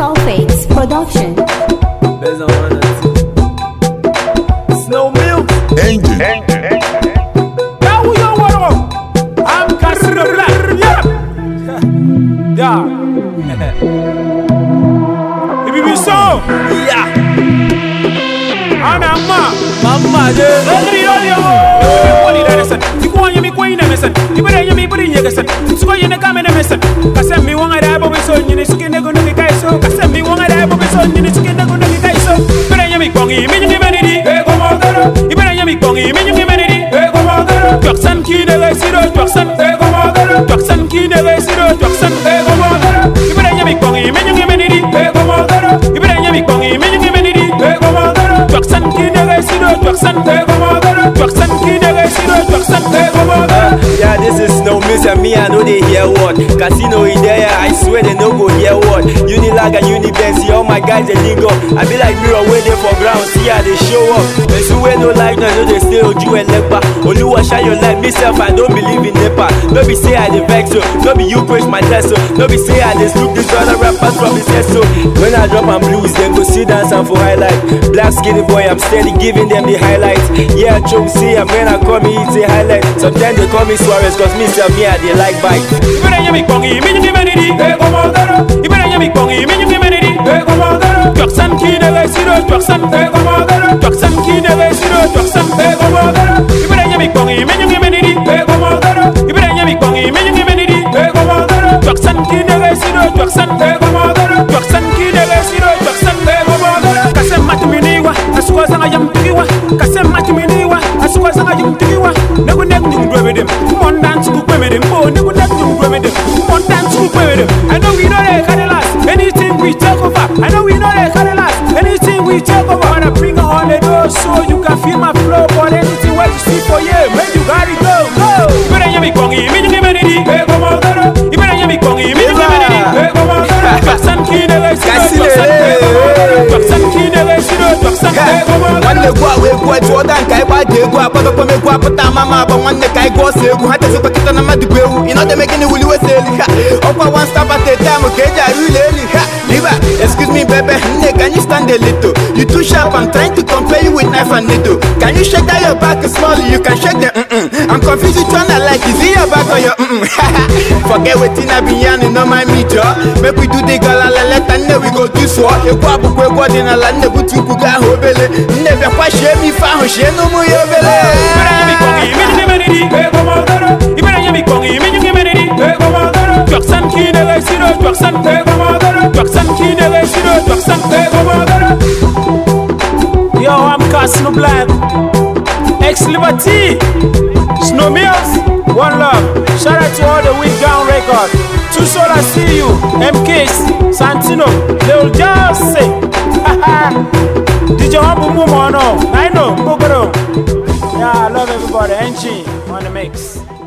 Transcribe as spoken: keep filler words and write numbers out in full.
Sulfates Production. There's a one Snow Milk Angel. Now we go what I'm Casino Black. Yeah. If you be so, yeah. Ana ma, mama de. Nobody know you. Nobody that is it. You want you me queen and listen. You better you me put in your listen. So you na come and listen. Cause me want to have a so you need to get no good guy so. Cause me want to have a so you need to get no good guy so. Better you me kongi, me you humanity. Hey, come on, girl. You better you me kongi, me you humanity. Hey, come on, girl. Jackson key never zero, Jackson. Hey, come on, girl. Jackson key never zero, Jackson. Hey, come on, girl. You better you me kongi, me you humanity. Hey, come on, girl. You better you me kongi, me you humanity. Hey, come on, girl. Jackson key never zero, Jackson. Hey, come on, girl. Jackson key never zero, Jackson. Hey, come on, girl. Yeah, this is Snow Milk and me, I know they hear what. Casino in there, I swear they no go hear what. Unilag and Uniben, see all my guys they link up. I be like mirror waiting for ground, see how they show up. They see where no like, no, no they stay Oju and Lepa. Only one shine your light, myself, I don't believe in Nepa. No be say I dey vex so, no be you push my test so. No be say I dey look this other rappers from his head so. When I drop on blues, then go sit down and for highlight. Black skinny boy, I'm steady giving them the highlights. Yeah, choke see, and when I call me, it's a highlight. Sometimes they call me Suarez, cause myself, me, I dey like bike. You better you me kongi, me you humanity. Hey, come on, girl. You better you me kongi, me you humanity. Hey, come on, girl. Jackson key never zero, Jackson. Hey, come on, girl. Jackson key never zero, Jackson. Hey, come on, girl. You better you me kongi, me you humanity. Hey, come on, girl. You better you me kongi, me you humanity. Hey, come on, girl. Jackson key never zero, Jackson. Hey, come on, girl. Jackson key never zero, Jackson. Hey, come on, girl. Kasem matuminiwa, asuwa zanga yamtiwa. Kasem matuminiwa, asuwa zanga yamtiwa. Nego nego nego with him. One dance to go with him. Oh, nego nego nego with him. One dance to go with him. I know we know they carry last. Anything we take over. I know we know they carry last. Anything we take over. Wanna bring it on the door so you can feel my flow. But anything what you see for you, when you gotta go, go. You better you me kongi, me you humanity. Hey, come on, girl. You better you me kongi, me you humanity. Hey, come on, girl. Jackson key never zero, Jackson. Hey, come on, girl. Jackson key never zero, Jackson. Hey, come on, girl. One day go away, go to Jordan, kai ba de go apa to me go apa ta mama, but one day kai go say go hata se pakita na madu go. You know they making it will we say ha. Opa one step at a time, okay, ja really ha. Liva, excuse me, baby, can you stand a little? You too sharp, I'm trying to compare you with knife and needle. Can you shake out your back small? You can shake the mm-mm. I'm confused which one I like. Is it your back or your mm-mm? Forget what I be yarning, no mind me, Joe. Make we do the gala, let and then we go to swap. You go up, we go in a land, never to go down, hobele. Never quite share me, found share no more, you better. You better you me kongi, me you humanity. Hey, come on, girl. You better you me kongi, me you humanity. Hey, come on, girl. Jackson key never zero, Jackson. Hey, come on, girl. Jackson key never zero, Jackson. Hey, come on, girl. Yo, I'm Casino Black. Ex Liberty. Snow Mills. One love. Shout out to all the Wind Down record. Two Soul, I see you. M Ks. Santino. They will just say. Did you have a move or no? I know. Yeah, I love everybody. N G on the mix.